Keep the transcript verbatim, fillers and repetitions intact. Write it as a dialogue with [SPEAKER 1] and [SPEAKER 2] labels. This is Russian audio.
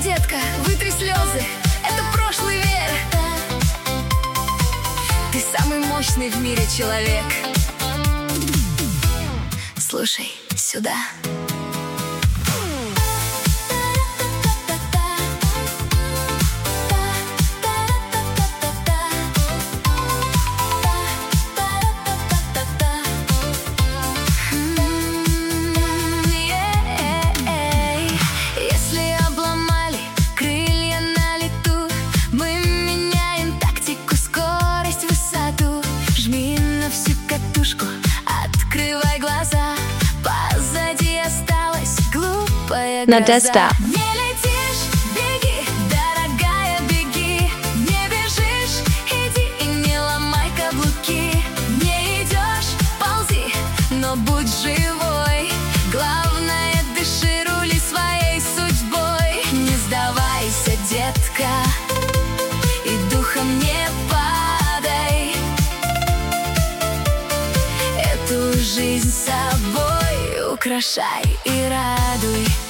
[SPEAKER 1] детка, вытри слезы, это прошлый век. Ты самый мощный в мире человек. Слушай сюда. Открывай глаза, позади осталась глупая
[SPEAKER 2] Надежда.
[SPEAKER 1] Не летишь, беги, дорогая, беги. Не бежишь, иди и не ломай каблуки. Не идешь, ползи, но будь живой. Главное, дыши, рули своей судьбой. Не сдавайся, детка, и духом не падай. Эту жизнь собой украшай и радуй.